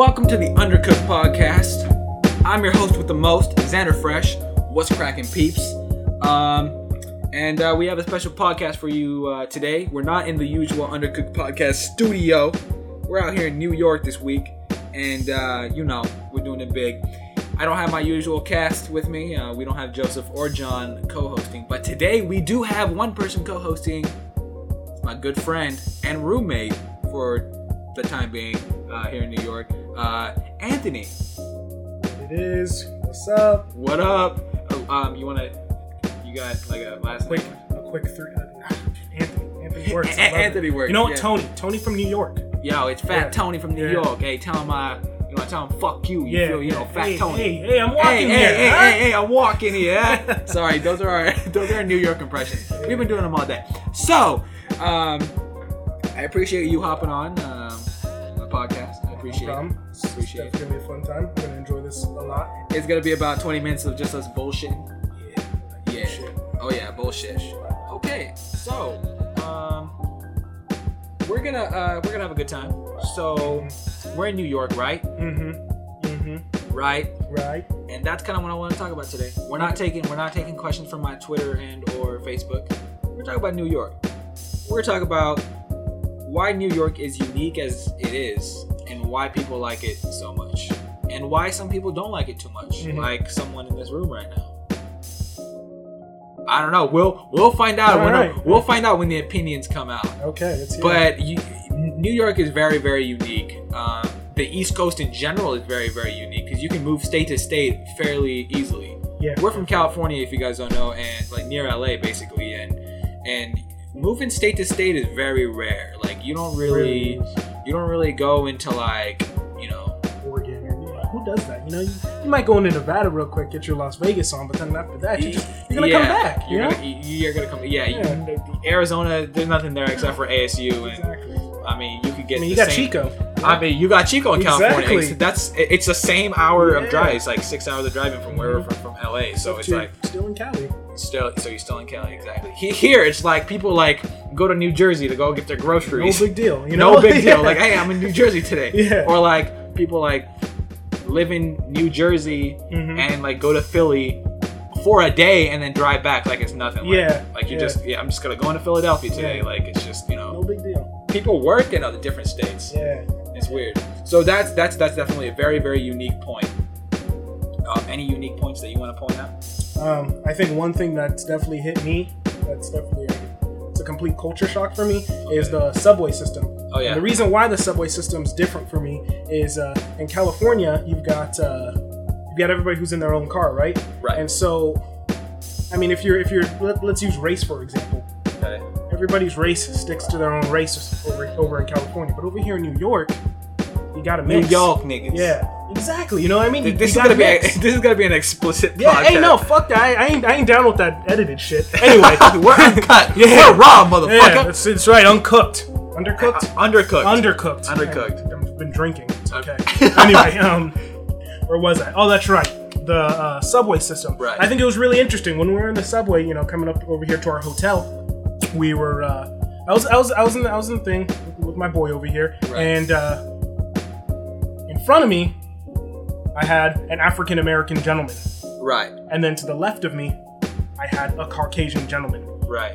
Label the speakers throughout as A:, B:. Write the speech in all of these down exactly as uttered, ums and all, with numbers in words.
A: welcome to the Undercooked Podcast. I'm your host with the most, Xander Fresh. What's cracking, peeps? Um, and uh, we have a special podcast for you uh, today. We're not in the usual Undercooked Podcast studio. We're out here in New York this week, and uh, you know, we're doing it big. I don't have my usual cast with me. Uh, we don't have Joseph or John co-hosting, but today we do have one person co-hosting. It's my good friend and roommate for the time being uh, here in New York, uh, Anthony.
B: It is. What's up?
A: What up? Oh, um, you wanna? You got like a last
B: quick,
A: name?
B: a quick three. Uh, Anthony. Anthony works.
A: A- Anthony works.
B: You know what?
A: Yeah.
B: Tony. Tony from New York.
A: Yo, it's Fat
B: Yeah.
A: Tony from New
B: Yeah.
A: York. Hey, tell him uh, you know, tell him fuck you. You
B: Yeah.
A: feel, you know, Fat
B: hey,
A: Tony.
B: Hey, hey, I'm walking
A: hey,
B: here.
A: Hey,
B: huh?
A: hey, hey, hey, I'm walking here. Huh? Sorry, those are our those are our New York impressions. We've been doing them all day. So, um, I appreciate you hopping on um, my podcast. I appreciate
B: No problem.
A: it. Appreciate
B: It's
A: it.
B: gonna be a fun time. I'm gonna enjoy this a lot.
A: It's gonna be about twenty minutes of just us bullshitting.
B: Yeah.
A: Yeah.
B: Shit.
A: Oh yeah, bullshit. Okay, so um, we're gonna uh, we're gonna have a good time. So we're in New York, right?
B: Mm-hmm. Mm-hmm.
A: Right.
B: Right.
A: And that's kind of what I want to talk about today. We're not taking we're not taking questions from my Twitter and or Facebook. We're talking about New York. We're talking about why New York is unique as it is, and why people like it so much, and why some people don't like it too much,
B: Mhm.
A: like someone in this room right now. I don't know. We'll we'll find out
B: All
A: when
B: right.
A: the, we'll find out when the opinions come out.
B: Okay. Let's hear
A: But you, New York is very, very unique. Um, the East Coast in general is very, very unique because you can move state to state fairly easily.
B: it. Yeah.
A: We're from California, if you guys don't know, and like near L A, basically, and and moving state to state is very rare. Like you don't really, you don't really go into like, you know,
B: Oregon. Or, who does that? You know, you, you might go into Nevada real quick, get your Las Vegas on, but then after that, you just you're gonna
A: yeah,
B: come back. You
A: You're
B: know.
A: gonna, you're gonna come. Yeah,
B: Yeah.
A: You, Arizona, there's nothing there except for A S U, and
B: Exactly.
A: I mean, you could get.
B: I mean,
A: the
B: you got
A: same,
B: Chico.
A: I mean, you got Chico in California.
B: Exactly.
A: It's, that's it's the same hour
B: Yeah.
A: of drive. It's like six hours of driving from where we're from, from L A. So it's
B: You're
A: like
B: still in Cali.
A: still. So you're still in Cali, exactly. He, here, it's like people like go to New Jersey to go get their
B: No
A: groceries.
B: big deal. You know.
A: No big deal.
B: Yeah.
A: Like, hey, I'm in New Jersey today.
B: Yeah.
A: Or like people like live in New Jersey
B: Mhm.
A: and like go to Philly for a day and then drive back like it's nothing. Like,
B: Yeah,
A: Like you
B: yeah.
A: just yeah. I'm just gonna go into Philadelphia today.
B: Yeah.
A: Like it's just you know
B: No big deal.
A: people work in other different states.
B: Yeah.
A: It's weird. So that's that's that's definitely a very very unique point. Um, any unique points that you want to point out?
B: Um, I think one thing that's definitely hit me, that's definitely a, it's a complete culture shock for me, is the subway system.
A: Oh yeah.
B: And the reason why the subway system is different for me is uh, in California, you've got uh, you've got everybody who's in their own car, right?
A: Right.
B: And so, I mean, if you're if you're let, let's use race for example.
A: Okay.
B: Everybody's race sticks to their own race over over in California, but over here in New York, you got to
A: New
B: mix.
A: York niggas.
B: Yeah. Exactly. You know what I mean?
A: Th-
B: You-
A: This
B: you
A: is gonna
B: gotta
A: be a,
B: mix.
A: this is gonna be an explicit
B: Yeah,
A: podcast.
B: hey, no, fuck that. I, I ain't, I ain't down with that edited shit. Anyway,
A: we're uncut.
B: Yeah.
A: We're raw, motherfucker.
B: yeah, that's, that's right. Uncooked, undercooked,
A: Uh, undercooked.
B: undercooked,
A: Undercooked.
B: Yeah, I've been drinking. It's okay. Anyway, um, where was I? Oh, that's right. The uh, subway system.
A: Right.
B: I think it was really interesting when we were in the subway. You know, coming up over here to our hotel, we were. Uh, I was, I was, I was in, the, I was in the thing with, with my boy over here,
A: Right.
B: and uh, in front of me, I had an African American gentleman.
A: Right.
B: And then to the left of me, I had a Caucasian gentleman,
A: Right.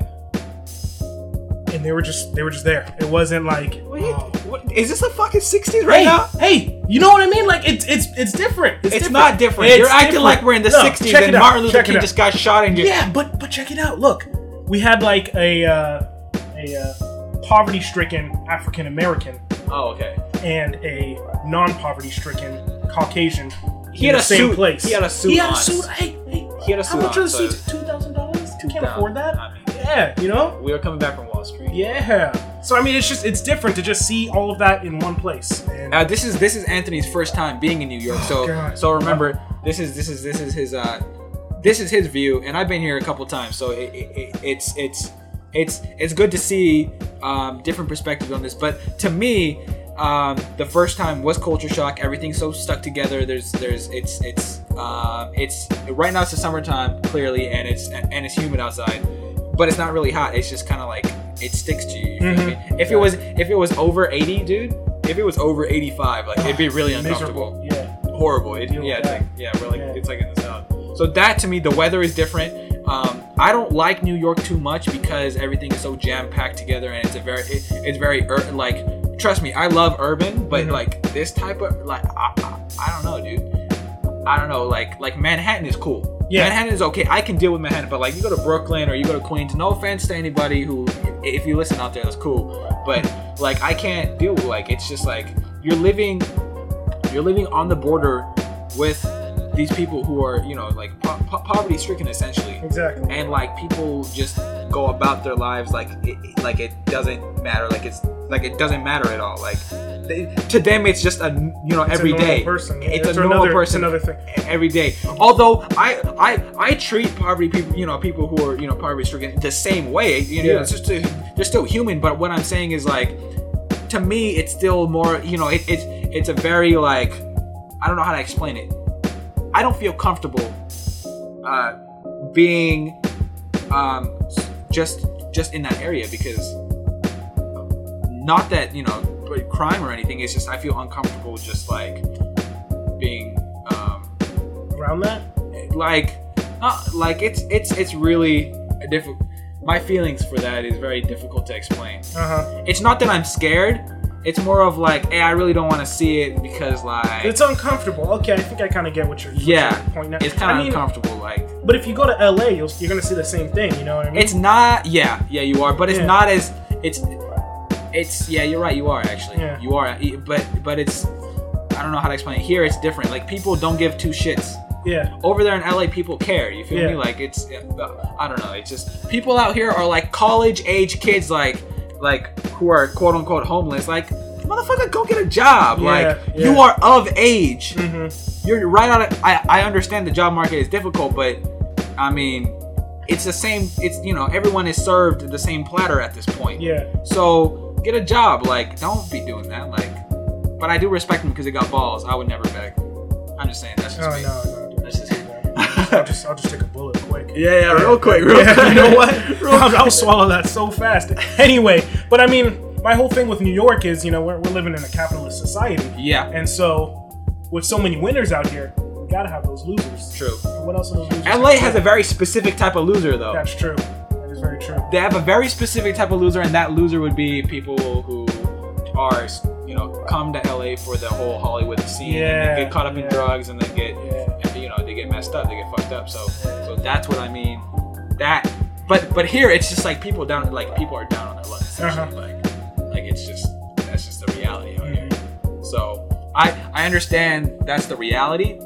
B: and they were just they were just there. It wasn't like,
A: What, you,
B: oh,
A: what is this the fucking sixties right
B: hey,
A: now?
B: hey, you know what I mean? Like it's it's it's different. It's,
A: It's
B: different.
A: not different.
B: It's
A: You're acting
B: different.
A: like we're in the
B: No,
A: sixties
B: check
A: and
B: it out.
A: Martin Luther
B: Check it
A: King
B: out.
A: just got shot and just
B: Yeah, but but check it out. Look, we had like a uh, a uh, poverty-stricken African American
A: Oh, okay.
B: and a non-poverty-stricken Caucasian.
A: He
B: in
A: had
B: the
A: a
B: same
A: suit.
B: place.
A: He had a suit
B: He had
A: on.
B: a suit. Hey, hey.
A: He had a
B: How
A: suit
B: much
A: on,
B: was a
A: so-
B: suit? Two thousand dollars. You can't
A: down.
B: afford that.
A: I mean,
B: Yeah, you know.
A: we were coming back from Wall Street.
B: Yeah. So I mean, it's just it's different to just see all of that in one place. And
A: Uh, this is this is Anthony's first time being in New York, so
B: Oh, God.
A: so remember this is this is this is his uh this is his view, and I've been here a couple times, so it, it, it, it's it's it's it's good to see um, different perspectives on this. But to me, um, the first time was culture shock. Everything's so stuck together. There's there's it's it's um, it's right now it's the summertime clearly, and it's and it's humid outside. But it's not really hot. It's just kind of like it sticks to you. You feel
B: Mhm.
A: me? If it was if it was over eighty, dude, if it was over eighty-five, like it'd be really uncomfortable.
B: Miserable. Yeah.
A: Horrible. It,
B: Deal
A: yeah,
B: with
A: it's like,
B: that.
A: yeah, we're like
B: Yeah.
A: it's like in the south. So that to me, the weather is different. Um, I don't like New York too much because everything is so jam packed together, and it's a very, it, it's very ur- like. Trust me, I love urban, but
B: Mhm.
A: like this type of like, I, I, I don't know, dude. I don't know, like like Manhattan is cool.
B: Yeah.
A: Manhattan is okay. I can deal with Manhattan, but like you go to Brooklyn or you go to Queens. No offense to anybody who, if you listen out there, that's cool. But like I can't deal with like it's just like you're living, you're living on the border with these people who are you know like po- po- poverty stricken essentially,
B: Exactly.
A: and like people just go about their lives like it, like it doesn't matter, like it's like it doesn't matter at all. Like they, to them, it's just a you know
B: It's
A: every
B: a normal
A: day.
B: person.
A: It's,
B: It's
A: a normal
B: another- it's
A: person
B: another thing.
A: every day. Although I I I treat poverty people, you know, people who are you know poverty stricken the same way. You know,
B: Yeah.
A: it's just a, they're still human. But what I'm saying is like, to me, it's still more. You know, it, it's it's a very like I don't know how to explain it. I don't feel comfortable uh, being um, just just in that area because not that you know crime or anything. It's just I feel uncomfortable just like being um,
B: Around that?
A: like uh, like it's it's it's really difficult. My feelings for that is very difficult to explain.
B: Uh huh.
A: It's not that I'm scared. It's more of like, hey, I really don't want to see it because like
B: It's uncomfortable. Okay, I think I kind of get what you're, what
A: yeah,
B: you're pointing at.
A: it's kind of
B: I mean,
A: uncomfortable. Like
B: But if you go to L A, you'll, you're gonna see the same thing. You know what I mean?
A: it's not. Yeah, yeah, you are, but it's
B: Yeah.
A: not as it's. It's yeah, you're right. You are actually.
B: Yeah.
A: You are, but but it's. I don't know how to explain it. Here, it's different. Like people don't give two shits.
B: yeah.
A: Over there in L A, people care. You feel
B: Yeah.
A: me? Like it's. I don't know. It's just people out here are like college age kids, like like who are quote unquote homeless. Like motherfucker, go get a job.
B: Yeah,
A: like
B: yeah.
A: you are of age.
B: Mm-hmm.
A: You're right on it. I I understand the job market is difficult, but I mean, it's the same. It's you know everyone is served the same platter at this point.
B: Yeah.
A: So get a job. Like don't be doing that. Like, but I do respect them because they got balls. I would never beg. I'm just saying that's just
B: Oh
A: me.
B: no, no. Dude.
A: That's just.
B: I'll just I'll just take a bullet quick.
A: Yeah, yeah, real quick, real
B: Yeah,
A: quick.
B: you know what? I'll, I'll swallow that so fast. Anyway, but I mean, my whole thing with New York is, you know, we're, we're living in a capitalist society,
A: Yeah,
B: and so with so many winners out here, we gotta have those losers.
A: true.
B: What else are those losers?
A: L A has a very specific type of loser, though.
B: That's true. That is very true.
A: They have a very specific type of loser, and that loser would be people who are, you know, come to L A for the whole Hollywood scene and
B: Yeah,
A: then get caught up in
B: yeah.
A: drugs and then get,
B: Yeah.
A: you know, they get messed up, they get fucked up. So, so that's what I mean. That, but but here it's just like people down, like people are down on their luck. Essentially.
B: Uh-huh.
A: Like, like it's just that's just the reality out here.
B: Mhm.
A: So I I understand that's the reality,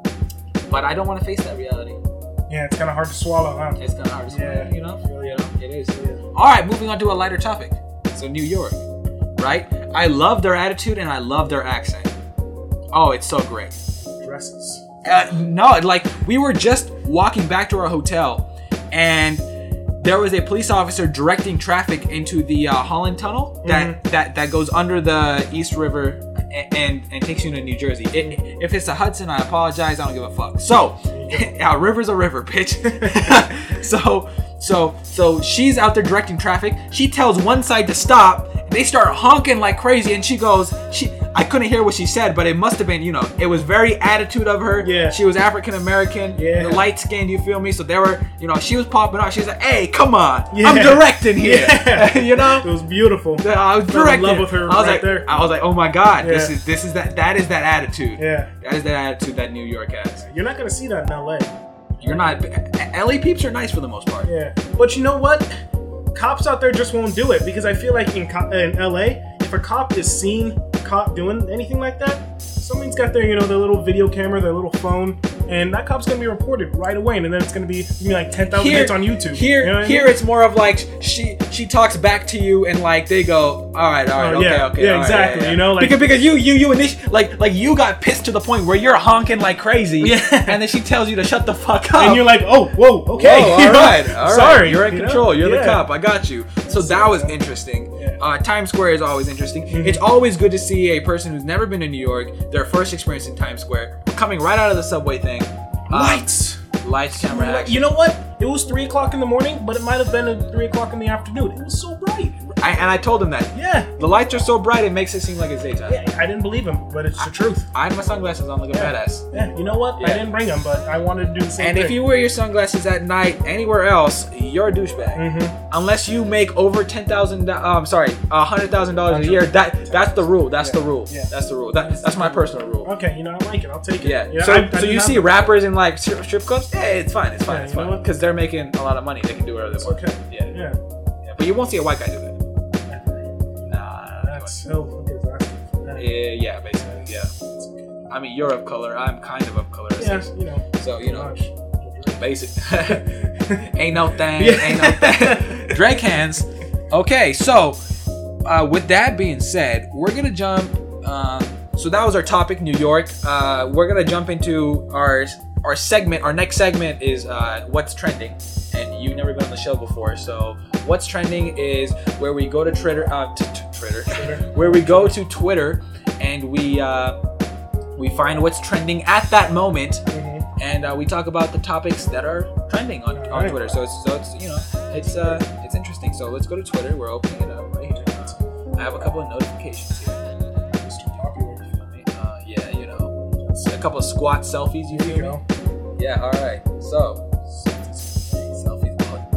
A: but I don't want to face that reality.
B: Yeah, it's kind of hard to swallow, huh?
A: It's kind of hard to say,
B: Yeah.
A: you know, you know, it is.
B: Yeah.
A: All right, moving on to a lighter topic. So New York, right? I love their attitude and I love their accent. Oh, it's so great.
B: Dresses.
A: Uh, no, like we were just walking back to our hotel, and there was a police officer directing traffic into the uh, Holland Tunnel that, that that goes under the East River and and, and takes you to New Jersey. It, if it's the Hudson, I apologize. I don't give a fuck. So, a river's a river, bitch. so, so, so she's out there directing traffic. She tells one side to stop. And they start honking like crazy, and she goes, she. I couldn't hear what she said, but it must have been, you know, it was very attitude of her.
B: Yeah.
A: She was African American,
B: Yeah.
A: light skinned, you feel me? So they were, you know, she was popping out. She was like, hey, come on.
B: Yeah.
A: I'm directing here.
B: Yeah.
A: you know?
B: It was beautiful.
A: I was
B: Fell in
A: directing.
B: love with her
A: I was
B: right
A: like,
B: there.
A: I was like, oh my God, this
B: Yeah.
A: is this is that that is that attitude.
B: Yeah.
A: That is that attitude that New York has.
B: You're not gonna see that in L A.
A: You're not L A peeps are nice for the most part.
B: Yeah. But you know what? Cops out there just won't do it because I feel like in co- in L A, if a cop is seen caught doing anything like that, somebody's got their, you know, their little video camera, their little phone, and that cop's gonna be reported right away, and then it's gonna be, you know, like ten thousand hits on YouTube.
A: Here,
B: you know what I
A: here
B: mean?
A: it's more of like she she talks back to you and like they go, all right, all right,
B: Oh,
A: okay,
B: yeah.
A: okay,
B: Yeah,
A: all right,
B: exactly, you know, like-
A: because because you you you initi- like like you got pissed to the point where you're honking like crazy,
B: Yeah.
A: and then she tells you to shut the fuck up,
B: And you're like, oh, whoa, okay.
A: Whoa,
B: you
A: all
B: know?
A: right, all right.
B: Sorry,
A: You're in
B: you know?
A: control. You're
B: Yeah.
A: the cop. I got you. So that was interesting.
B: Yeah.
A: Uh, Times Square is always interesting.
B: Mhm.
A: It's always good to see a person who's never been to New York, their first experience in Times Square, coming right out of the subway thing. Um,
B: Lights.
A: lights, camera, action.
B: You know what? It was three o'clock in the morning, but it might have been at three o'clock in the afternoon. It was so bright.
A: I, and I told him that.
B: Yeah.
A: The lights are so bright, it makes it seem like it's daytime.
B: Yeah, I didn't believe him, but it's the truth.
A: I had my sunglasses on like a
B: Yeah.
A: badass.
B: Yeah, you know what?
A: Yeah.
B: I didn't bring them, but I wanted to do the same
A: And
B: thing.
A: if you wear your sunglasses at night anywhere else, you're a douchebag.
B: Mm-hmm.
A: Unless you make over ten thousand. Um, sorry, a hundred thousand dollars a year. That that's the rule. That's
B: Yeah.
A: the rule.
B: Yeah.
A: That's the rule. That, that's my personal rule.
B: Okay, you know, I like it. I'll take it.
A: Yeah.
B: You know,
A: so
B: I- I
A: so
B: didn't
A: you
B: have
A: see
B: them.
A: rappers in like strip strip clubs? Yeah, it's fine. It's fine.
B: Yeah,
A: it's
B: you know
A: fine.
B: what?
A: Because they're making a lot of money. They can do whatever they
B: It's
A: want.
B: okay.
A: Yeah.
B: Yeah.
A: yeah. But you won't see a white guy do that. Nah.
B: That's so disastrous.
A: Yeah. Yeah. Basically. Yeah. I mean, you're of color. I'm kind of of color.
B: Yeah, you know.
A: So you know.
B: Much.
A: Basic. Ain't no thing.
B: Yeah.
A: Ain't no thing. Drake hands. Okay, so uh, with that being said, we're gonna jump. Um, so that was our topic, New York. Uh, we're gonna jump into our our segment. Our next segment is uh, what's trending, and you've never been on the show before. So what's trending is where we go to Twitter, uh, t- t- Twitter, where we go to Twitter, and we uh, we find what's trending at that moment.
B: Mhm.
A: And uh, we talk about the topics that are trending on, on
B: Alright.
A: Twitter. So it's so it's you know it's uh it's interesting. So let's go to Twitter. We're opening it up right here. I have a couple of notifications here.
B: Mister Popular.
A: You feel me? Uh, yeah, you know, a couple of squat selfies. You
B: There
A: feel
B: you
A: me?
B: go.
A: Yeah. All right. So selfies. Oh,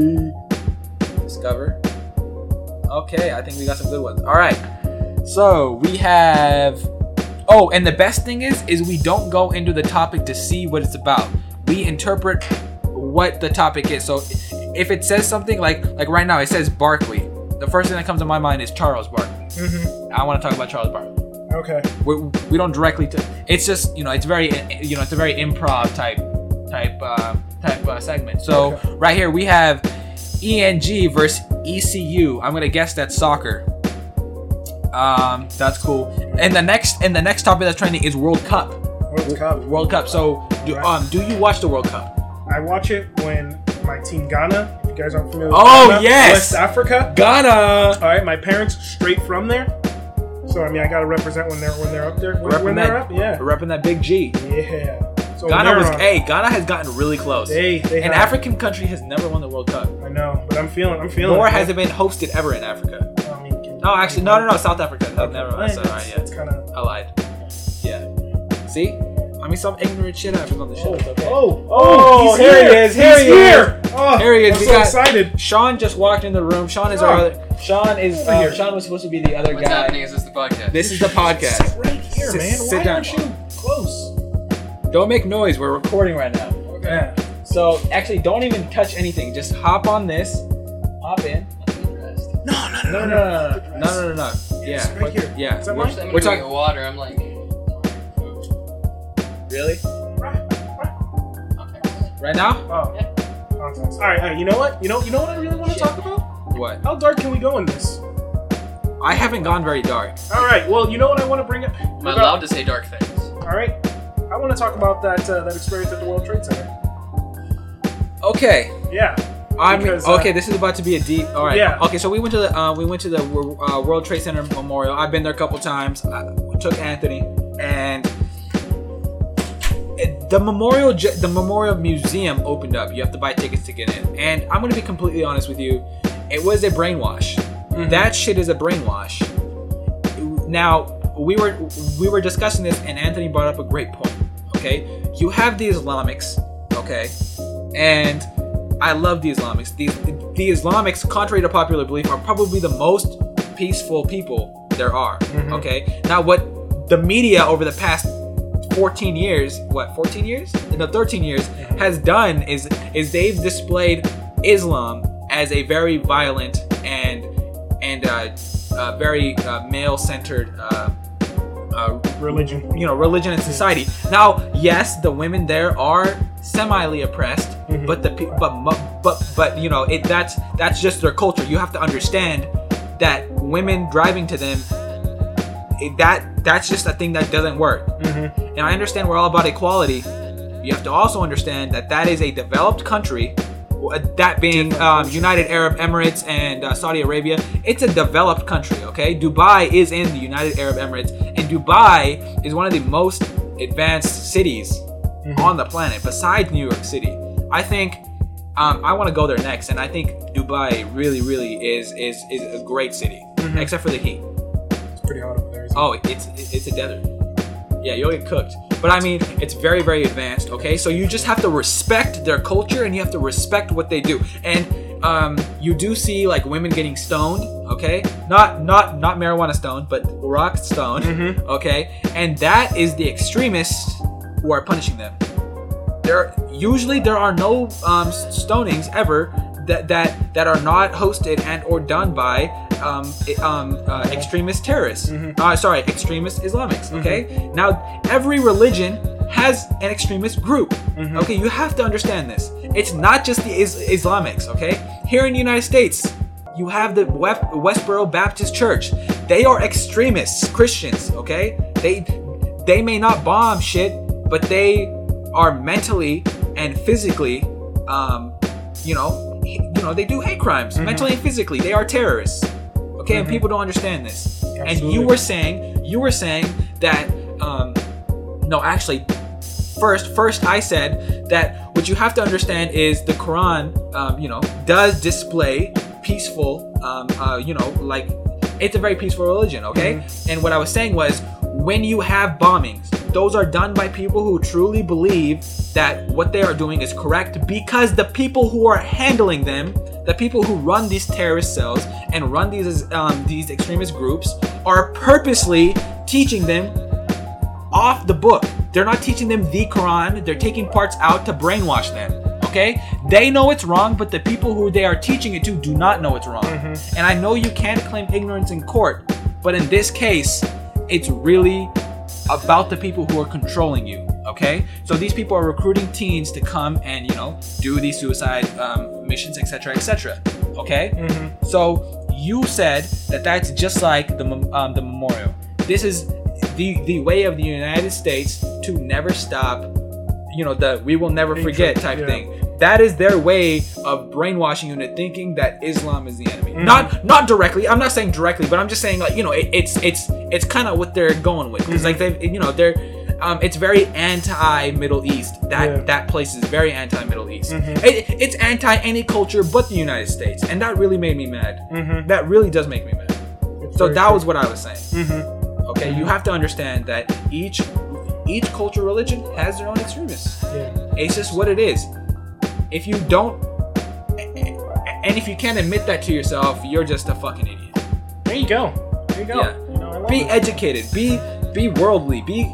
A: yay. Discover. Okay, I think we got some good ones. All right. So we have. Oh, and the best thing is, is we don't go into the topic to see what it's about. We interpret what the topic is. So if it says something like, like right now, it says Barkley. The first thing that comes to my mind is Charles Barkley.
B: Mm-hmm.
A: I want to talk about Charles Barkley.
B: Okay.
A: We, we don't directly. T- it's just you know, it's very you know, it's a very improv type type uh, type uh, segment. So
B: Okay.
A: right here we have E N G versus E C U. I'm gonna guess that's soccer. Um, that's cool. And the next and the next topic that's trending is World Cup.
B: World Cup.
A: World Cup. So, do,
B: Right.
A: um, do you watch the World Cup?
B: I watch it when my team Ghana. If you guys aren't familiar with
A: Oh,
B: Ghana,
A: yes!
B: West Africa.
A: Ghana.
B: All right, my parents straight from there. So I mean, I gotta represent when they're when they're up there. When,
A: Repping
B: when
A: that,
B: they're up, yeah,
A: repping that big G.
B: yeah. So when
A: Ghana
B: they're
A: was.
B: on,
A: Hey, Ghana has gotten really close.
B: They, they
A: An
B: have,
A: African country has never won the World Cup.
B: I know, but I'm feeling, I'm feeling.
A: Nor
B: it,
A: has
B: man.
A: it been hosted ever in Africa.
B: I mean, can-
A: No, actually, no, no, no. South Africa. No, never mind. Sorry,
B: It's,
A: yeah.
B: it's kind of.
A: I lied. Yeah. See? I mean, some ignorant shit happens on the show. It's okay.
B: Oh,
A: Oh,
B: he's
A: here he
B: here.
A: is, here
B: he's
A: he is.
B: here. Oh,
A: Here he is.
B: I'm
A: We
B: so
A: got-
B: excited.
A: Sean just walked in the room. Sean is our
B: Oh.
A: other. Sean is.
B: Over
A: Uh,
B: here.
A: Sean was supposed to be the other
C: What's
A: guy.
C: happening? Is this the podcast?
A: This is the podcast.
B: Sit right here,
A: Sit-
B: man.
A: sit
B: Why
A: down.
B: aren't you close?
A: Don't make noise. We're recording right now.
B: Yeah.
A: So actually, don't even touch anything. Just hop on this. Hop in.
B: No, no,
A: No, no, no, no, no, no, no, no. Yeah.
B: It's right here.
A: Yeah.
B: Is that
A: We're,
B: mine?
C: I'm
A: we're
C: gonna
A: talking.
C: get water. I'm like,
A: Really?
B: Right, right.
A: Right now?
B: Oh. Nonsense. All right, all right. You know what? You know, you know what I really want to talk about?
A: What?
B: How dark can we go in this?
A: I haven't gone very dark.
B: All right. Well, you know what I want to bring up.
C: am I allowed to say dark things?
B: All right. I want to talk about that uh, that experience at the World Trade Center.
A: Okay.
B: Yeah.
A: I mean,
B: Because, uh,
A: okay, this is about to be a deep. All right.
B: Yeah.
A: Okay, so we went to the uh, we went to the uh, World Trade Center Memorial. I've been there a couple times. I took Anthony, and it- the memorial ju- the Memorial Museum opened up. You have to buy tickets to get in. And I'm gonna be completely honest with you, it was a brainwash.
B: Mhm.
A: That shit is a brainwash. Now we were we were discussing this, and Anthony brought up a great point. Okay, you have the Islamics. Okay, and I love the Islamics. The, the Islamics, contrary to popular belief, are probably the most peaceful people there are.
B: Mhm.
A: Okay. Now, what the media over the past fourteen years, what fourteen years? No, thirteen years,
B: Mhm.
A: has done is is they've displayed Islam as a very violent and and uh, uh, very uh, male-centered. Uh, uh,
B: Religion.
A: you know, religion and society. Now, yes, the women there are semi oppressed,
B: Mhm.
A: but the pe- but but but but you know, it that's that's just their culture. You have to understand that women driving to them, it, that that's just a thing that doesn't work.
B: Mm-hmm.
A: And I understand we're all about equality. You have to also understand that that is a developed country. That being um, United Arab Emirates and uh, Saudi Arabia, it's a developed country. Okay, Dubai is in the United Arab Emirates, and Dubai is one of the most advanced cities
B: Mhm.
A: on the planet, besides New York City. I think um, I want to go there next, and I think Dubai really, really is is is a great city,
B: Mhm.
A: except for the heat.
B: It's pretty hot over there. Isn't
A: Oh, it's it's a desert. Yeah, you'll get cooked. But I mean, it's very, very advanced. Okay, so you just have to respect their culture, and you have to respect what they do. And um, you do see like women getting stoned. Okay, not not not marijuana stoned, but rock stoned.
B: Mhm.
A: Okay, and that is the extremists who are punishing them. There usually there are no um, stonings ever that that that are not hosted and or done by um, um, uh, extremist terrorists.
B: Mhm.
A: Uh, sorry, extremist Islamics. Okay. Now every religion has an extremist group.
B: Mhm.
A: Okay, you have to understand this. It's not just the is- Islamics. Okay, here in the United States, you have the West- Westboro Baptist Church. They are extremists, Christians. Okay, they they may not bomb shit, but they are mentally and physically, um, you know, you know, they do hate crimes,
B: Mhm.
A: mentally and physically. They are terrorists. Okay, and
B: Mhm.
A: people don't understand this. And
B: Absolutely.
A: you were saying, you were saying that, um, no, actually, first, first I said that what you have to understand is the Quran, um, you know, does display peaceful, um, uh, you know, like it's a very peaceful religion. Okay, and what I was saying was when you have bombings, those are done by people who truly believe that what they are doing is correct because the people who are handling them, the people who run these terrorist cells and run these um, these extremist groups, are purposely teaching them off the book. They're not teaching them the Quran. They're taking parts out to brainwash them. Okay? They know it's wrong, but the people who they are teaching it to do not know it's wrong.
B: Mhm.
A: And I know you can't claim ignorance in court, but in this case, it's really about the people who are controlling you. Okay, so these people are recruiting teens to come and you know do these suicide um, missions, et cetera, et cetera. Okay,
B: Mhm.
A: so you said that that's just like the mem- um, the memorial. This is the the way of the United States to never stop. You know, the we will never
B: Hatred,
A: forget type
B: yeah.
A: thing. That is their way of brainwashing you into thinking that Islam is the enemy.
B: Mhm.
A: Not not directly. I'm not saying directly, but I'm just saying like you know it, it's it's it's kind of what they're going with because like they you know they're um, it's very anti-Middle East. That
B: Yeah.
A: that place is very anti-Middle East.
B: Mhm.
A: It, it's anti any culture but the United States, and that really made me mad.
B: Mhm.
A: That really does make me mad.
B: It's
A: So
B: very
A: that
B: true.
A: was what I was saying.
B: Mhm.
A: Okay, you have to understand that each each culture religion has their own extremists.
B: Yeah.
A: It's just what it is. If you don't, and if you can't admit that to yourself, you're just a fucking idiot.
B: There you go. There you go.
A: Yeah.
B: You know, I love
A: Be
B: it.
A: educated. Be be worldly. Be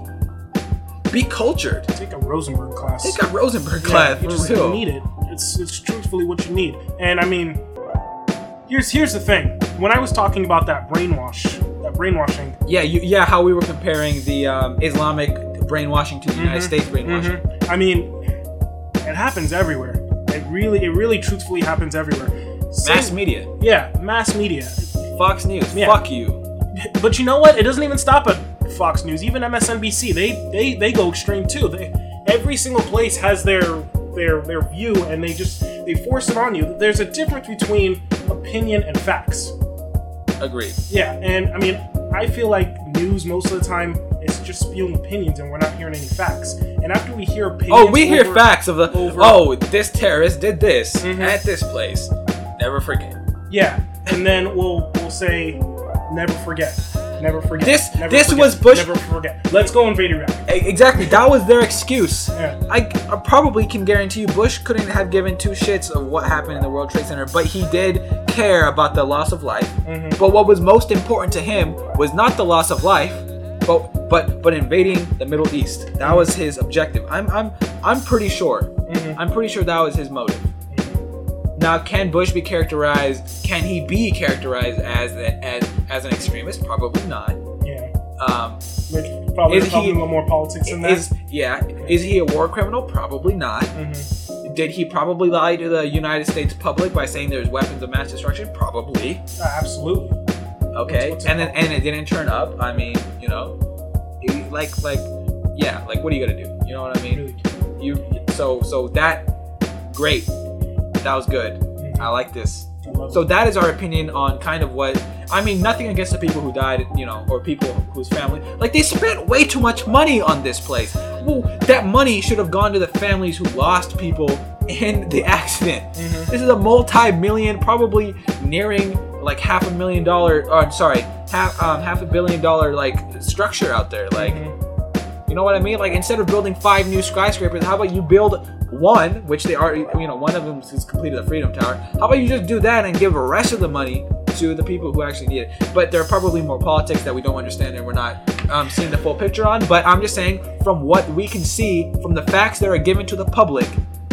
A: be cultured.
B: Take a Rosenberg class.
A: Take a Rosenberg
B: Yeah,
A: class
B: you
A: for
B: just
A: real.
B: need it. It's it's truthfully what you need. And I mean, here's here's the thing. When I was talking about that brainwash, that brainwashing,
A: Yeah, you, yeah. How we were comparing the um, Islamic brainwashing to the United
B: Mhm.
A: States brainwashing.
B: mhm, I mean, it happens everywhere. It really, it really, truthfully happens everywhere.
A: Mass
B: Same-
A: media,
B: Yeah, mass media.
A: Fox News.
B: Yeah.
A: Fuck you.
B: But you know what? It doesn't even stop at Fox News. Even M S N B C, they they they go extreme too. They every single place has their their their view, and they just they force it on you. There's a difference between opinion and facts.
A: Agreed.
B: Yeah, and I mean, I feel like news most of the time is just spewing opinions, and we're not hearing any facts. And after we hear opinions,
A: Oh, we hear
B: over-
A: facts of the.
B: over-
A: Oh, this terrorist did this
B: Mhm.
A: at this place. Never forget.
B: Yeah, and then we'll we'll say, never forget, never forget.
A: This-
B: never
A: this
B: forget,
A: was Bush-
B: Never forget. Let's go invade Iraq.
A: E- Exactly. That was their excuse.
B: Yeah.
A: I, I probably can guarantee you Bush couldn't have given two shits of what happened in the World Trade Center, but he did care about the loss of life.
B: Mhm.
A: But what was most important to him was not the loss of life, but but but invading the Middle East. That was his objective. I'm I'm I'm pretty sure.
B: Mhm.
A: I'm pretty sure that was his motive. Now, can Bush be characterized? Can he be characterized as as as an extremist? Probably not.
B: Yeah.
A: Um,
B: There's probably,
A: Is
B: probably
A: he-
B: a little more politics in that.
A: is yeah? Is he a war criminal? Probably not.
B: Mhm.
A: Did he probably lie to the United States public by saying there's weapons of mass destruction? Probably.
B: Uh, absolutely.
A: Okay,
B: What's- what's it
A: and then and it didn't turn up. I mean, you know, he- like like yeah, like what are you gonna do? You know what I mean?
B: Really.
A: You so so that great, that was good. I like this.
B: I love
A: So
B: it.
A: that is our opinion on kind of what I mean. Nothing against the people who died, you know, or people whose family like they spent way too much money on this place. Well, that money should have gone to the families who lost people in the accident.
B: Mhm.
A: This is a multi-million, probably nearing like half a million dollar, or sorry, half um, half a billion dollar like structure out there. Like,
B: Mhm.
A: you know what I mean? Like, instead of building five new skyscrapers, how about you build one, which they already, you know, one of them is completed the Freedom Tower. How about you just do that and give the rest of the money to the people who actually need it? But there are probably more politics that we don't understand and we're not um, seeing the full picture on. But I'm just saying, from what we can see, from the facts that are given to the public,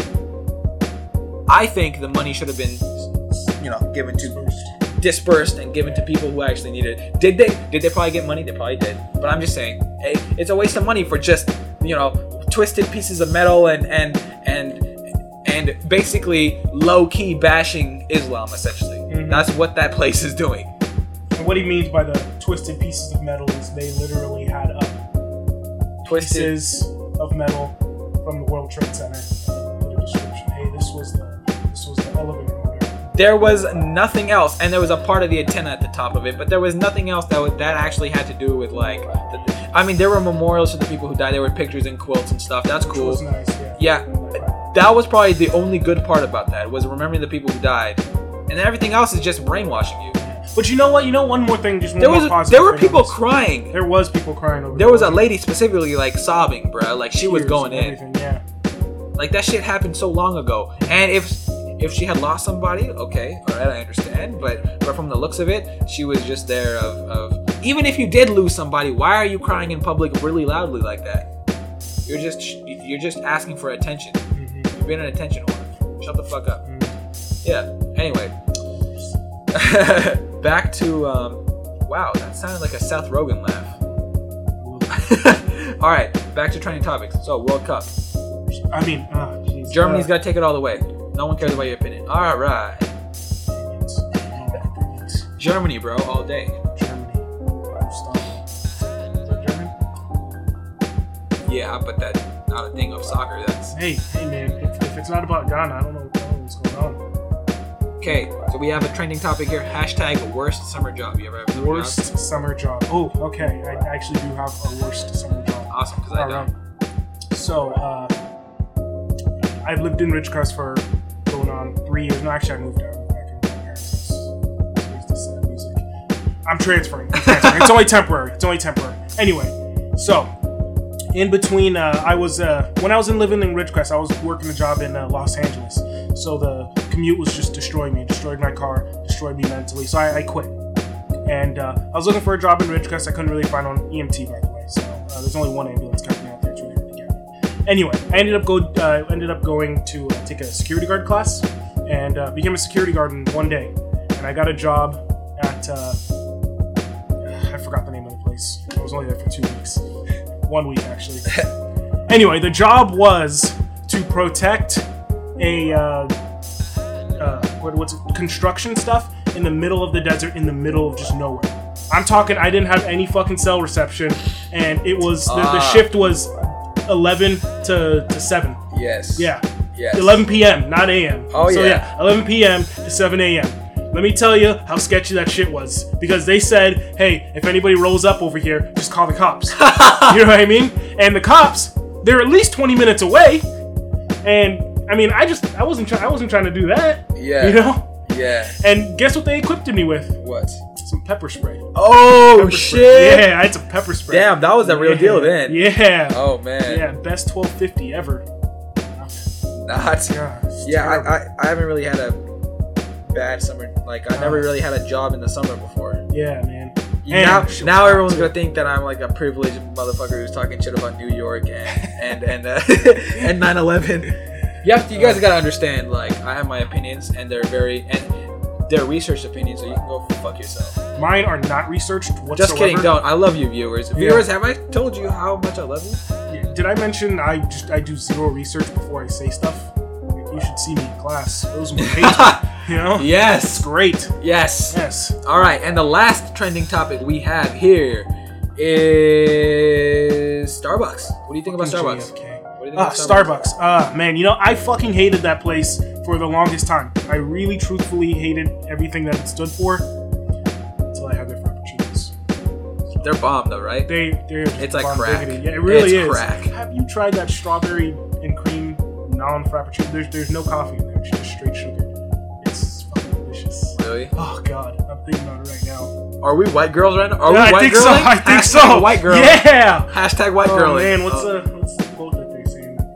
A: I think the money should have been, you know, given to, dispersed and given to people who actually need it. Did they? Did they probably get money? They probably did. But I'm just saying, hey, it's a waste of money for just, you know, twisted pieces of metal and and and and basically low key bashing Islam. Essentially,
B: Mhm.
A: that's what that place is doing.
B: And what he means by the twisted pieces of metal is they literally had up
A: Twisted.
B: pieces of metal from the World Trade Center. Put a description. Hey, this was the this was the elevator motor.
A: There was nothing else, and there was a part of the antenna at the top of it, but there was nothing else that would, that actually had to do with like. The, I mean, there were memorials to the people who died. There were pictures and quilts and stuff. That's
B: Which
A: cool.
B: was nice, yeah.
A: Yeah, that was probably the only good part about that, was remembering the people who died, and then everything else is just brainwashing you.
B: But you know what? You know one more thing. Just one
A: There
B: more
A: was
B: positive
A: there were
B: thing
A: people
B: on this.
A: crying.
B: There was people crying over.
A: There was a
B: wasn't
A: lady specifically like sobbing, bruh. Like she was
B: Tears
A: going
B: and
A: in.
B: everything, Yeah.
A: Like that shit happened so long ago. And if if she had lost somebody, okay, all right, I understand. But but from the looks of it, she was just there of, of even if you did lose somebody, why are you crying in public really loudly like that? You're just you're just asking for attention.
B: Mhm.
A: You've been an attention whore. Shut the fuck up.
B: Mhm.
A: Yeah. Anyway, back to um. Wow, that sounded like a Seth Rogen laugh. All right, back to trending topics. So World Cup.
B: I mean, ah, jeez.
A: Germany's
B: uh,
A: got to take it all the way. No one cares about your opinion. All right, Germany, bro, all day.
B: Germany. Stop. Is that German?
A: Yeah, but that's not a thing of soccer. That's
B: Hey, hey, man. If, if it's not about Ghana, I don't know what's going on.
A: okay. So we have a trending topic here. Hashtag worst summer job you ever had. a summer
B: Worst
A: job?
B: summer job. Oh, okay. I actually do have a worst summer job.
A: Awesome, because I
B: All
A: don't.
B: right. So, uh, I've lived in Ridgecrest for going on three years. No, actually, I moved out. I moved back in with my parents' house. So I used to sell music. I'm transferring. I'm transferring. It's only temporary. It's only temporary. Anyway, so in between, uh, I was uh, when I was in living in Ridgecrest, I was working a job in uh, Los Angeles. So the commute was just destroying me. It destroyed my car. Destroyed me mentally. So I, I quit. And uh, I was looking for a job in Ridgecrest. I couldn't really find one. E M T, by the way. So uh, there's only one ambulance company out there. It's really hard to get me. Anyway, I ended up go uh, ended up going to uh, take a security guard class and uh, became a security guard in one day. And I got a job at uh, I forgot the name of the place. I was only there for two weeks, one week actually. Anyway, the job was to protect a uh, uh, what, what's it, construction stuff in the middle of the desert, in the middle of just nowhere. I'm talking, I didn't have any fucking cell reception, and it was the, the
A: Ah.
B: shift was eleven to, to seven.
A: Yes.
B: Yeah,
A: Yes.
B: eleven p.m. not a m.
A: Oh,
B: so
A: yeah.
B: yeah, eleven p.m. to seven a.m. Let me tell you how sketchy that shit was, because they said, "Hey, if anybody rolls up over here, just call the cops." You know what I mean? And the cops, they're at least twenty minutes away, and I mean, I just, I wasn't, try- I wasn't trying to do that.
A: Yeah.
B: You know?
A: Yeah.
B: And guess what they equipped me with?
A: What?
B: Some pepper spray.
A: Oh
B: Pepper
A: shit!
B: spray. Yeah, I had some pepper spray.
A: Damn, that was a real
B: Yeah.
A: deal then.
B: Yeah.
A: Oh man.
B: Yeah, best twelve fifty ever.
A: Not.
B: Yeah. it's
A: Yeah,
B: terrible.
A: I, I, I haven't really had a bad summer. Like, I never really had a job in the summer before.
B: Yeah, man.
A: You-
B: And
A: now,
B: she'll
A: now
B: talk
A: everyone's
B: too.
A: gonna think that I'm like a privileged motherfucker who's talking shit about New York and and and uh, and nine eleven. You have to, you guys gotta understand. Like, I have my opinions, and they're very and they're researched opinions, so you can go fuck yourself.
B: Mine are not researched whatsoever.
A: Just kidding, don't. I love you, viewers. Viewers, have I told you how much I love you?
B: Did I mention I just I do zero research before I say stuff? Like, you should see me in class. Those were great. You know? It's
A: Yes,
B: great.
A: yes.
B: Yes.
A: All right, and the last trending topic we have here is Starbucks. What do you think about Starbucks?
B: J F K.
A: What do you think
B: Ah,
A: about
B: Starbucks. Ah, man, you know, I fucking hated that place for the longest time. I really, truthfully hated everything that it stood for until I had their frappuccinos.
A: They're bomb though, right?
B: They, they're just
A: It's like
B: bomb
A: crack.
B: diggity. Yeah, it really
A: It's
B: is.
A: crack.
B: Have you tried that strawberry and cream non-frappuccino. There's there's no coffee in there. It's just straight sugar. It's fucking delicious.
A: Really?
B: Oh god, I'm thinking about it right now.
A: Are we white girls right now? Are
B: yeah,
A: we
B: I
A: white
B: think
A: girls?
B: so. I think
A: Hashtag
B: so.
A: White girl.
B: Yeah.
A: Hashtag white
B: oh,
A: girl.
B: man, what's
A: oh.
B: uh what's the quote that they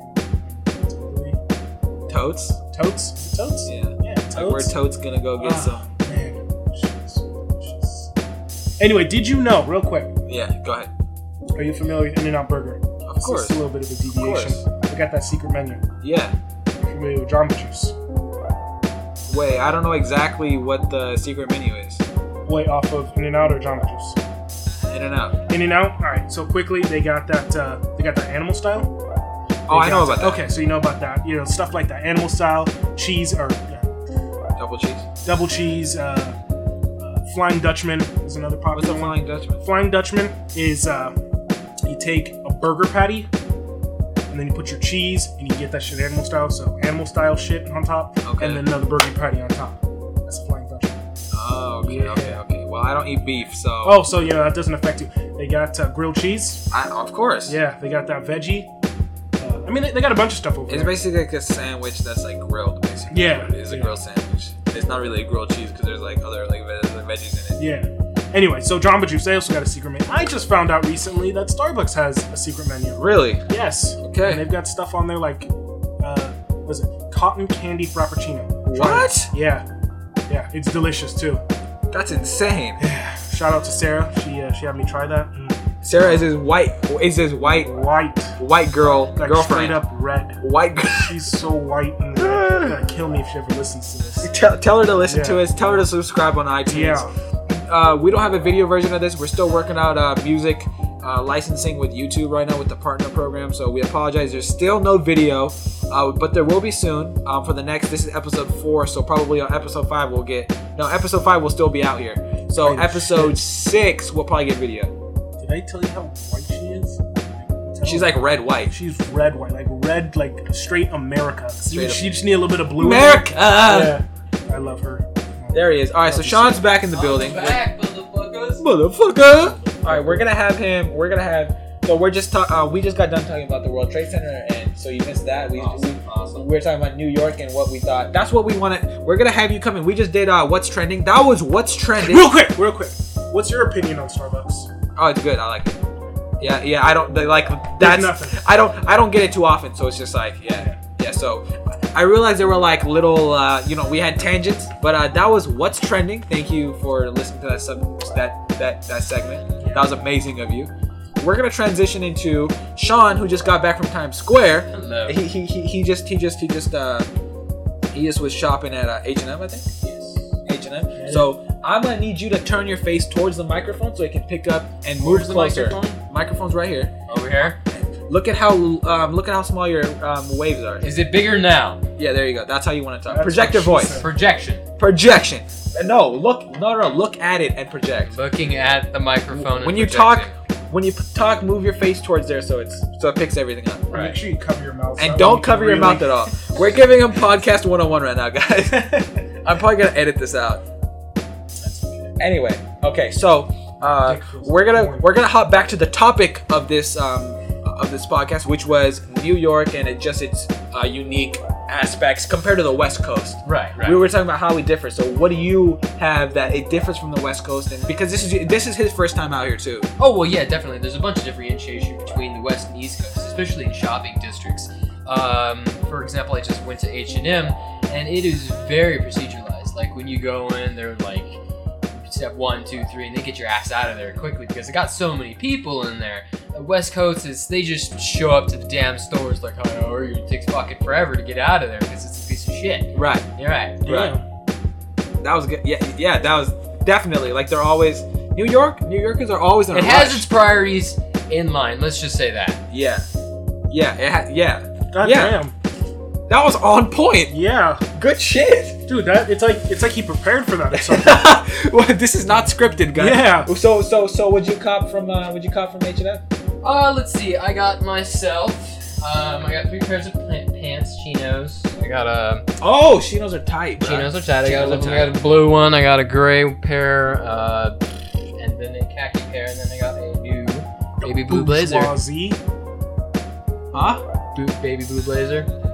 B: say?
A: Totes?
B: Totes? Is it totes?
A: Yeah.
B: Yeah. Totes.
A: Like, we're totes gonna go get
B: oh,
A: some.
B: Man, delicious, delicious. Anyway, did you know, real quick?
A: Yeah, go ahead.
B: Are you familiar with In-N-Out Burger?
A: Of course.
B: It's a little bit of a deviation. They got that secret menu.
A: Yeah.
B: You're familiar with Jamba Juice?
A: Wait, I don't know exactly what the secret menu is.
B: Wait, off of In-N-Out or Jamba Juice?
A: In-N-Out.
B: In-N-Out. All right. So quickly, they got that. Uh, they got that animal style.
A: Oh,
B: They
A: I know
B: got-
A: about that.
B: Okay, so you know about that. You know stuff like that. Animal style, cheese or uh,
A: Double cheese.
B: double cheese. Uh, uh, Flying Dutchman is another
A: What's
B: popular
A: the
B: one.
A: Flying Dutchman?
B: Flying Dutchman is uh, you take a burger patty and then you put your cheese and you get that shit animal style. So animal style shit on top,
A: Okay.
B: and then another burger patty on top. That's a Flying Dutchman.
A: Oh, okay,
B: Yeah.
A: okay, okay. Well, I don't eat beef, so.
B: Oh, so yeah, that doesn't affect you. They got uh, grilled cheese.
A: I, of course.
B: Yeah, they got that veggie. Uh, I mean, they, they got a bunch of stuff over
A: It's
B: there.
A: basically like a sandwich that's like grilled, basically.
B: Yeah.
A: It is a
B: Yeah.
A: grilled sandwich. It's not really a grilled cheese because there's like other like ve- other veggies in it.
B: Yeah. Anyway, so Jamba Juice, they also got a secret menu. I just found out recently that Starbucks has a secret menu.
A: Really?
B: Yes.
A: Okay.
B: And they've got stuff on there like, uh, what is it? Cotton candy frappuccino. Try
A: What?
B: it. Yeah. Yeah, it's delicious too.
A: That's insane.
B: Shout out to Sarah. She uh, she had me try that. Mm.
A: Sarah is his white is his white
B: White.
A: white girl
B: Like
A: girlfriend.
B: straight up red.
A: White girl.
B: She's so white and red. She's gonna kill me if she ever listens to this.
A: Tell, tell her to listen
B: Yeah.
A: to us. Tell her to subscribe on iTunes.
B: Yeah.
A: Uh, we don't have a video version of this. We're still working out uh, music uh, licensing with YouTube right now with the partner program. So we apologize. There's still no video, uh, but there will be soon um, for the next. This is episode four, so probably on episode five we'll get. No, episode five will still be out here. So
B: Oh,
A: episode
B: shit.
A: six we'll probably get video.
B: Did I tell you how white she is? Tell
A: She's
B: her.
A: like red white.
B: She's red white, like red, like straight America.
A: Straight
B: she
A: up.
B: just need a little bit of blue. in
A: America.
B: there. Yeah, I love her.
A: There he is. All right, so Sean's back in the building.
C: Back, motherfuckers.
A: Motherfucker. All right, we're gonna have him. We're gonna have. So we're just talk. Uh, we just got done talking about the World Trade Center, and so you missed that. We,
C: Awesome,
A: we,
C: awesome.
A: we were talking about New York and what we thought. That's what we wanted. We're gonna have you come in. We just did uh, what's trending. That was what's trending.
B: Real quick, real quick. What's your opinion on Starbucks?
A: Oh, it's good. I like it. Yeah, yeah. I don't they, like that's.
B: nothing.
A: I don't. I don't get it too often, so it's just like yeah, yeah. So I realized there were like little. Uh, you know, we had tangents, but uh, that was what's trending. Thank you for listening to that sub that that that segment. That was amazing of you. We're gonna transition into Sean, who just got back from Times Square.
C: Hello.
A: He he he, he just he just he just uh he just was shopping at uh, H and M, I think.
C: Yes.
A: H and M. So I'm gonna need you to turn your face towards the microphone so it can pick up and move
C: Where's the
A: closer.
C: microphone?
A: Microphone's right here.
C: Over here.
A: Look at how um, look at how small your um, waves are.
C: Is it bigger now?
A: Yeah, there you go. That's how you want to talk.
B: That's
A: Project your
B: what she
A: voice.
B: said.
C: Projection.
A: Projection. No, look. No, no, no. Look at it and project.
C: Looking at the microphone.
A: When
C: and
A: you
C: projecting.
A: talk, when you p- talk, move your face towards there so it's so it picks everything up.
C: Right.
B: Make sure you cover your mouth.
A: And
B: so
A: don't
B: you
A: cover
B: can
A: your
B: really-
A: mouth at all. We're giving him podcast one oh one right now, guys. I'm probably gonna edit this out.
B: That's okay.
A: Anyway, okay, so uh,
B: Dick feels
A: we're gonna
B: warm.
A: we're gonna hop back to the topic of this um, of this podcast, which was New York and it just its uh, unique aspects compared to the West Coast.
C: Right, right.
A: We were talking about how we differ. So, what do you have that it differs from the West Coast? And because this is this is his first time out here too.
C: Oh, well, yeah, definitely. There's a bunch of differentiation between the West and East Coast, especially in shopping districts. Um, for example, I just went to H and M, and it is very proceduralized. Like, when you go in, they're like, step one, two, three, and they get your ass out of there quickly because they got so many people in there. The West Coast is, they just show up to the damn stores like, hi, how are you? It takes fucking forever to get out of there because it's a piece of shit.
A: Right.
C: You're right.
A: Right. That was good. Yeah, yeah. That was definitely like they're always New York. New Yorkers are always in a
C: It has
A: rush.
C: its priorities in line, let's just say that.
A: Yeah. Yeah. It ha- yeah.
B: God
A: Yeah.
B: damn.
A: That was on point.
B: Yeah.
A: Good shit.
B: Dude, that it's like it's like he prepared for that or something.
A: Well, this is not scripted, guys.
B: Yeah.
A: So so so would you cop from uh would you cop from H and M?
C: Uh, let's see. I got myself. Um, I got three pairs of pant- pants, chinos. I got a
A: Oh, chinos are tight. Bro.
C: chinos are tight. I got,
A: Chinos
C: a,
A: are
C: I got a blue one. I got a gray pair. Uh, and then a khaki pair. And then I got a new baby blue blazer.
B: Bourgeoisie.
A: Huh?
C: Blue, baby blue blazer.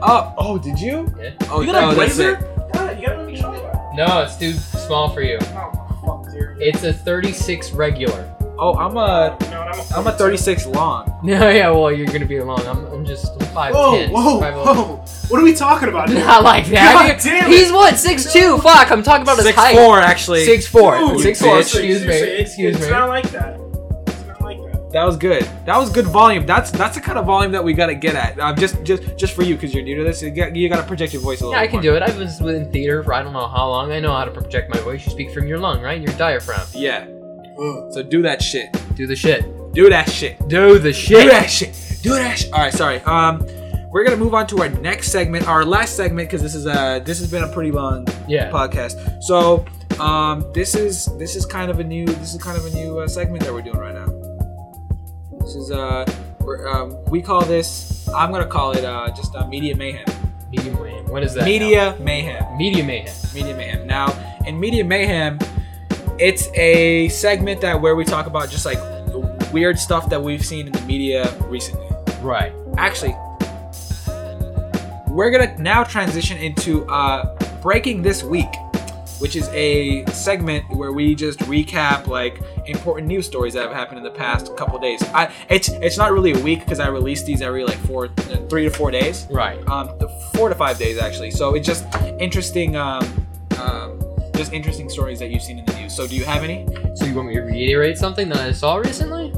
A: Oh, oh, did you?
C: Yeah.
A: Oh,
B: You got a
A: no, that's
B: blazer?
A: it.
B: God, you gotta let me try that.
C: No, it's too small for you.
B: Oh, fuck, dear.
C: It's a thirty-six regular.
A: Oh, I'm a,
B: No, I'm a,
A: I'm a thirty-six long.
C: No, yeah, well, you're gonna be long. I'm, I'm just five
B: Whoa,
C: ten.
B: whoa, whoa. What are we talking about? dude?
C: Not like that.
B: God damn it.
C: He's what, six two? Fuck, I'm talking about his
A: Six
C: height.
A: four, actually.
C: six four.
B: Dude,
C: six four.
B: seriously,
C: Excuse me.
B: seriously, it's-
C: Excuse
B: it's
C: me.
B: not like that. It's not like that.
A: That was good. That was good volume. That's that's the kind of volume that we gotta get at. Um, just just just for you, because you're new to this, you, got, you gotta project your voice a little.
C: Yeah, I
A: bit
C: can
A: more.
C: do it. I was in theater for I don't know how long. I know how to project my voice. You speak from your lung, right? Your diaphragm.
A: Yeah.
B: Ugh.
A: So do that shit.
C: Do the shit.
A: Do that shit.
C: Do the
A: Do
C: shit.
A: that shit. Do that shit. All right, sorry. Um, we're gonna move on to our next segment, our last segment, because this is a this has been a pretty long
C: Yeah.
A: podcast. So, um, this is this is kind of a new this is kind of a new uh, segment that we're doing right now. This is uh, we're, um, we call this. I'm gonna call it uh, just uh, media mayhem.
C: Media mayhem. What is that?
A: Media mayhem.
C: now? Media mayhem.
A: Media mayhem. Now, in media mayhem, it's a segment that where we talk about just like the weird stuff that we've seen in the media recently.
C: Right.
A: Actually, we're gonna now transition into uh, breaking this week, which is a segment where we just recap like important news stories that have happened in the past couple days. I it's it's not really a week because I release these every like four, three to four days.
C: Right.
A: Um, four to five days actually. So it's just interesting, um, um, just interesting stories that you've seen in the news. So do you have any?
C: So you want me to reiterate something that I saw recently?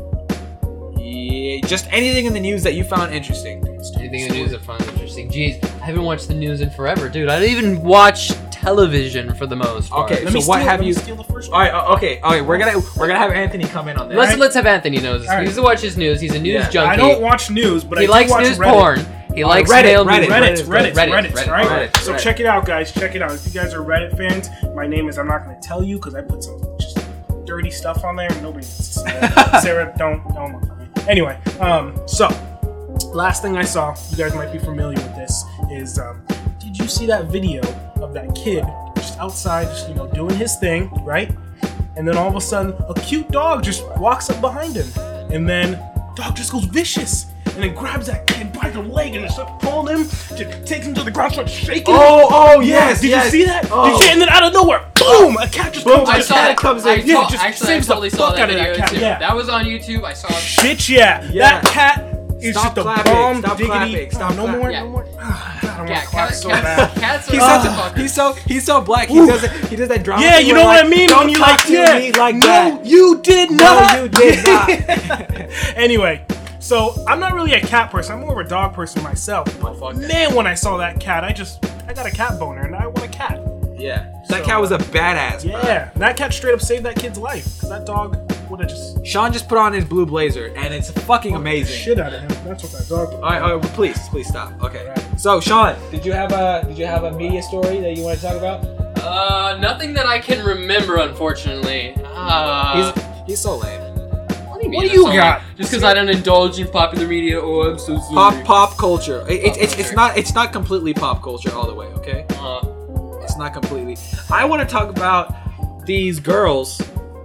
A: Yeah, just anything in the news that you found interesting.
C: Anything in the news I found interesting? Jeez, I haven't watched the news in forever, dude. I don't even watch television for the most part.
A: Okay.
B: Let me
A: So what
B: steal-
A: have
B: let me
A: you-
B: steal the first
A: All
B: one.
A: right. uh, Okay. Okay. We're gonna we're gonna have Anthony come in on this.
C: Let's
B: Alright.
C: let's have Anthony knows this.
B: Alright.
C: He doesn't watch his news. He's a news
A: Yeah.
C: junkie.
B: I don't watch news, but
C: he
B: I do
C: likes
B: watch
C: news
B: Reddit.
C: porn. He likes
A: Reddit,
C: male
A: Reddit,
C: news.
B: Reddit,
A: Reddit,
B: Reddit,
C: Reddit,
B: Reddit,
C: Reddit,
B: right?
A: Reddit,
B: So
A: Reddit.
B: check it out, guys. Check it out. If you guys are Reddit fans, my name is. I'm not going to tell you because I put some just dirty stuff on there, and nobody needs to see that. Sarah, don't don't look at me. Anyway, um, so last thing I saw, you guys might be familiar with this, is um, did you see that video of that kid just outside, just you know, doing his thing, right? And then all of a sudden, a cute dog just walks up behind him, and then dog just goes vicious. And then grabs that kid by the leg and starts pulling him, just takes him to the ground, starts shaking him.
A: Oh, oh, yes,
B: Did
A: yes.
B: you see that?
A: Oh.
B: Did you, and then out of nowhere, boom! A cat just comes
C: I
B: out.
C: saw
A: cat
C: that.
A: comes
C: I
A: in.
B: Yeah,
C: saw,
B: just
C: actually, I
B: saves the
C: totally saw
B: fuck
C: that
B: out of that
C: video
B: cat,
C: too.
B: yeah.
C: That was on YouTube. I saw it.
B: Shit, yeah.
A: Yeah.
B: That cat is
A: Stop
B: just a
A: clapping.
B: bomb
A: Stop
B: diggity.
A: clapping. Stop
B: Oh, no more,
C: clapping.
B: no more. Ah, God, I want
C: Yeah,
B: to clap
C: cat,
B: so
C: cats,
B: bad.
C: cats are
A: He's
C: such
A: so,
C: a fucker.
A: he's so he's so black. He
B: Ooh.
A: does it. He does that drama.
B: Yeah,
A: thing
B: you
A: where,
B: know
A: like,
B: what I mean?
A: Don't
B: When you
A: talk
B: like,
A: to
B: yeah.
A: me like
B: no,
A: that.
B: you did not.
A: No, you did not.
B: Anyway, so I'm not really a cat person. I'm more of a dog person myself. But
A: fuck that.
B: man, when I saw that cat, I just I got a cat boner, and I want a cat.
A: Yeah, that
B: So,
A: cat was a badass. bro.
B: Yeah, that cat straight up saved that kid's life. Cause that dog would have just
A: Sean just put on his blue blazer, and it's fucking amazing.
B: shit out of him. That's what that dog.
A: All right, all right, please, please stop. Okay.
B: Right.
A: So, Sean, did you have a did you have a media story that you want to talk about?
C: Uh, nothing that I can remember, unfortunately. Uh,
A: He's he's so lame.
C: what do you, mean
B: What do
C: that's
B: you
C: all
B: got?
C: right? Just because I don't indulge in popular media, oh, I'm so sorry.
A: Pop pop culture. It, it,
C: Pop
A: it's it's
C: culture.
A: not it's not completely pop culture all the way. Okay.
C: Uh,
A: It's not completely. I want to talk about these girls,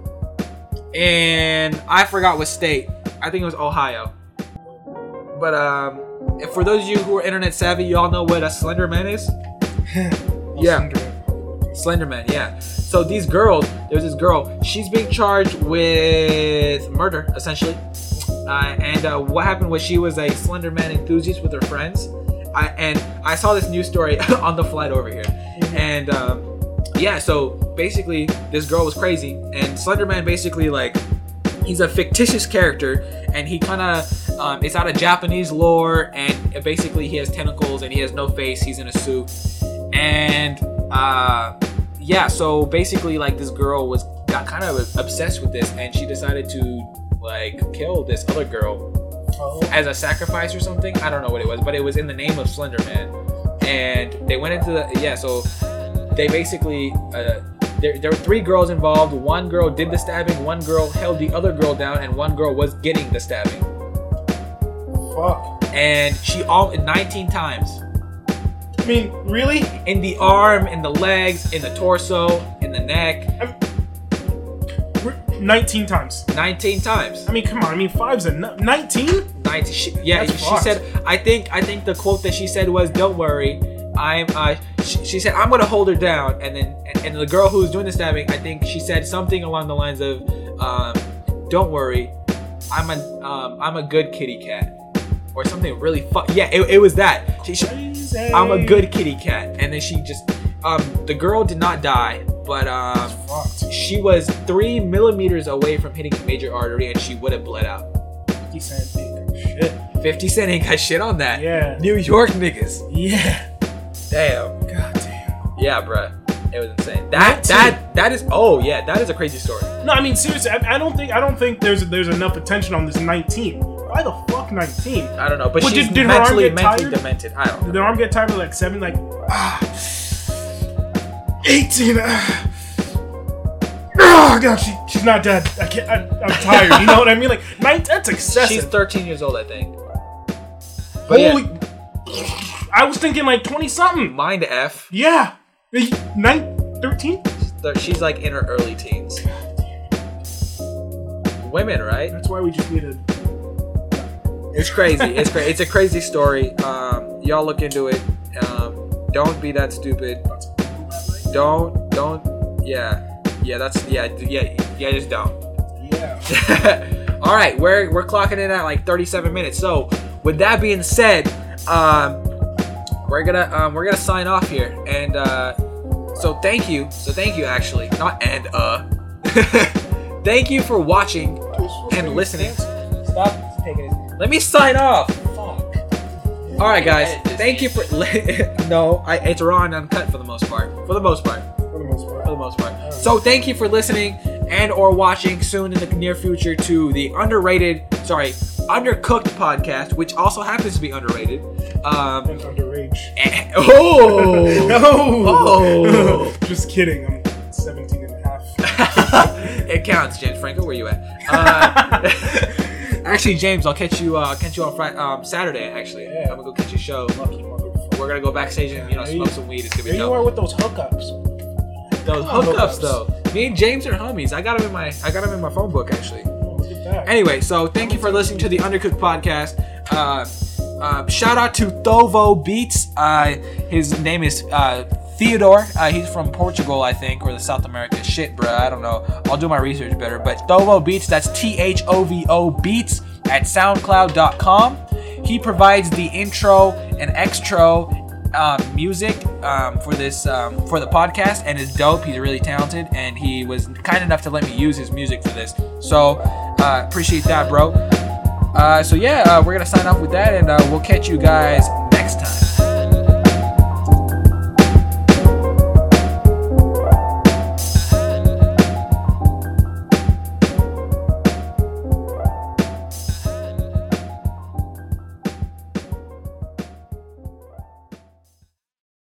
A: and I forgot what state. I think it was Ohio. But um, and for those of you who are internet savvy, you all know what a Slender Man is. Yeah. Slender Man, yeah. So these girls, there's this girl. She's being charged with murder, essentially. Uh, and uh, what happened was she was a Slender Man enthusiast with her friends. I, and I saw this news story on the flight over here. And um, yeah, so basically this girl was crazy. And Slender Man basically like, he's a fictitious character. And he kind of, um, it's out of Japanese lore. And basically he has tentacles and he has no face. He's in a suit. And uh, yeah, so basically like this girl was got kind of obsessed with this. And she decided to like kill this other girl
B: Oh.
A: as a sacrifice or something. I don't know what it was, but it was in the name of Slender Man. And they went into the yeah. So they basically uh, there there were three girls involved. One girl did the stabbing. One girl held the other girl down, and one girl was getting the stabbing.
B: Fuck.
A: And she all nineteen times
B: I mean, really?
A: in the arm, in the legs, in the torso, in the neck.
B: nineteen times.
A: nineteen times.
B: I mean, come on. I mean, five's a n- nineteen.
A: nineteen. She, yeah,
B: That's
A: she
B: fucked.
A: said. I think. I think the quote that she said was, "Don't worry, I'm." Uh, she, she said, "I'm gonna hold her down," and then and, and the girl who was doing the stabbing, I think she said something along the lines of, um, "Don't worry, I'm a um, I'm a good kitty cat," or something really fu- Yeah, it, it was that. She, she, I'm a good kitty cat, and then she just. Um, the girl did not die, but um,
B: Fucked.
A: she was three millimeters away from hitting a major artery, and she would have bled out.
B: fifty Cent ain't got shit.
A: fifty Cent ain't got shit on that.
B: Yeah.
A: New York niggas.
B: Yeah.
A: Damn.
B: God damn.
A: Yeah, bruh. It was insane. That
B: nineteen.
A: that that is. Oh yeah, that is a crazy story.
B: No, I mean seriously. I, I don't think. I don't think there's there's enough attention on this nineteen. Why the fuck nineteen?
A: I don't know, but
B: Well,
A: she's
B: did- did her arm
A: mentally
B: get
A: mentally
B: tired?
A: demented. I don't
B: Did
A: know.
B: their arm get tired at like seven? Like ah, eighteen. Ah. Oh god, she she's not dead. I can't. I, I'm tired. You know what I mean? Like nine. That's excessive.
A: She's thirteen years old, I think. But
B: Holy.
A: yeah,
B: I was thinking like twenty something.
A: mind F.
B: Yeah. Nine. thirteen?
A: She's like in her early teens. Women, right?
B: That's why we just need to.
A: It's crazy. It's crazy. It's a crazy story. Um, y'all look into it. Um, don't be that stupid. Don't, don't. Yeah, yeah. That's yeah, yeah, yeah. Just don't.
B: Yeah.
A: All right, we're we're clocking in at like thirty-seven minutes. So, with that being said, um, we're gonna um, we're gonna sign off here, and uh, so thank you. So thank you, actually, not and uh. Thank you for watching and listening. Stop taking it. Let me sign off. Fuck. All right, guys. Thank you for. No, I, it's raw and uncut for the most part. For the most part.
B: For the most part.
A: For the most part. So thank you for listening and or watching soon in the near future to the underrated, sorry, Undercooked podcast, which also happens to be underrated. Um,
B: And underage.
A: and- oh.
B: No.
A: Oh.
B: Just kidding. I'm seventeen and a half.
A: It counts, James Franco. Where you at? Uh, actually, James, I'll catch you. Uh, I'll catch you on Friday, um, Saturday. Actually,
B: Yeah.
A: I'm gonna go catch your show.
B: Lucky motherfucker.
A: We're gonna go backstage and you know
B: There
A: smoke
B: you-
A: some weed. It's gonna be
B: There you are
A: dope.
B: with those hookups.
A: Those
B: Come on,
A: hookups,
B: hookups.
A: though. Me and James are homies. I got them in my. I got them in my phone book actually.
B: Oh, look at that.
A: Anyway, so thank you for listening to the Undercooked podcast. Uh, uh, shout out to Thovo Beats. Uh, his name is uh, Theodore. Uh, he's from Portugal, I think, or the South America. Shit, bruh. I don't know. I'll do my research better. But Thovo Beats, that's T H O V O Beats at soundcloud dot com. He provides the intro and extro um, music um, for this um, for the podcast, and is dope. He's really talented, and he was kind enough to let me use his music for this. So uh, appreciate that, bro. Uh, so yeah, uh, we're gonna sign off with that, and uh, we'll catch you guys